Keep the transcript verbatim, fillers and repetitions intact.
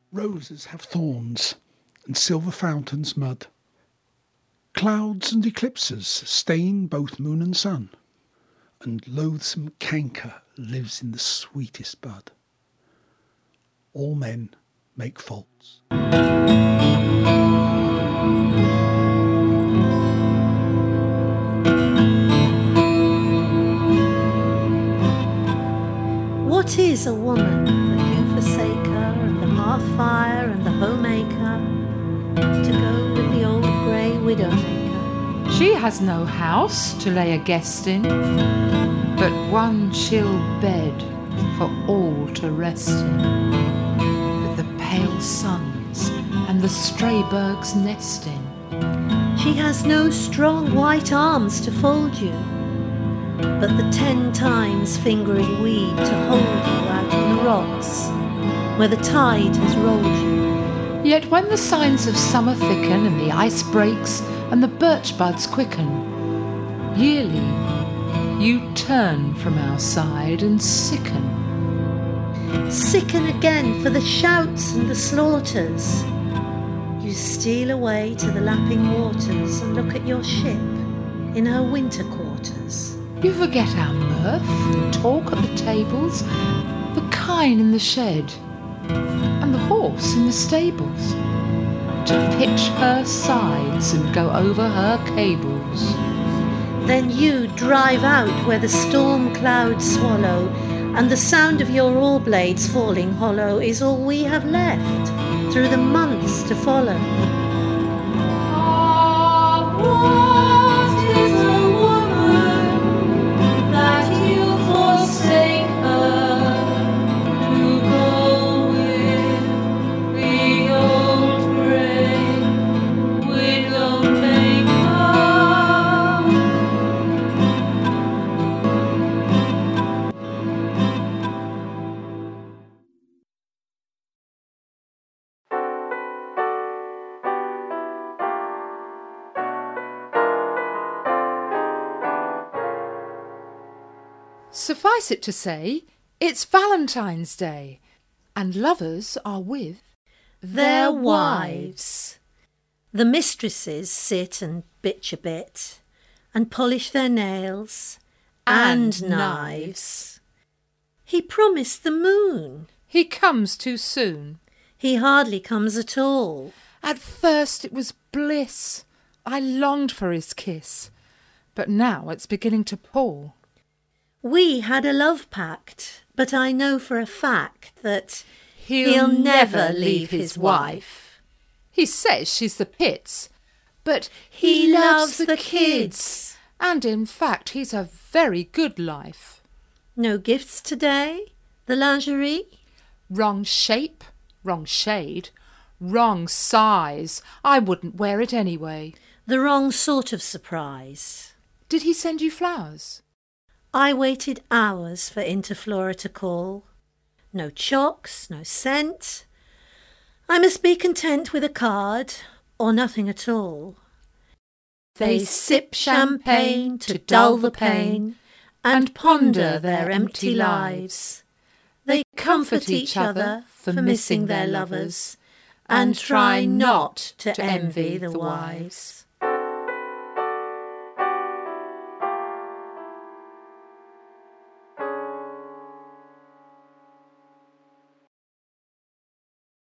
Roses have thorns, and silver fountains mud. Clouds and eclipses stain both moon and sun, and loathsome canker lives in the sweetest bud. All men make faults. What is a woman that you forsake her, and the hearth fire and the homemaker, to go with the old grey widowmaker? She has no house to lay a guest in, but one chill bed for all to rest in, with the pale suns and the stray birds nest in. She has no strong white arms to fold you, but the ten times fingering weed to hold you out on the rocks where the tide has rolled you. Yet when the signs of summer thicken and the ice breaks and the birch buds quicken, yearly you turn from our side and sicken. Sicken again for the shouts and the slaughters. You steal away to the lapping waters and look at your ship in her winter quarters. You forget our mirth, and talk at the tables, the kine in the shed, and the horse in the stables, to pitch her sides and go over her cables. Then you drive out where the storm clouds swallow, and the sound of your oar blades falling hollow is all we have left through the months to follow. Ah, what is a forsake her to go with the old grey widowmaker? Suffice it to say, it's Valentine's Day, and lovers are with their wives. The mistresses sit and bitch a bit, and polish their nails, and, and knives. He promised the moon. He comes too soon. He hardly comes at all. At first it was bliss. I longed for his kiss, but now it's beginning to pour. We had a love pact, but I know for a fact that he'll, he'll never leave his wife. He says she's the pits, but he, he loves, loves the, the kids. kids. And in fact, he's a very good life. No gifts today? The lingerie? Wrong shape, wrong shade, wrong size. I wouldn't wear it anyway. The wrong sort of surprise. Did he send you flowers? I waited hours for Interflora to call. No chocks, no scent. I must be content with a card, or nothing at all. They sip champagne to dull the pain, and ponder their empty lives. They comfort each other for missing their lovers, and try not to envy the wives.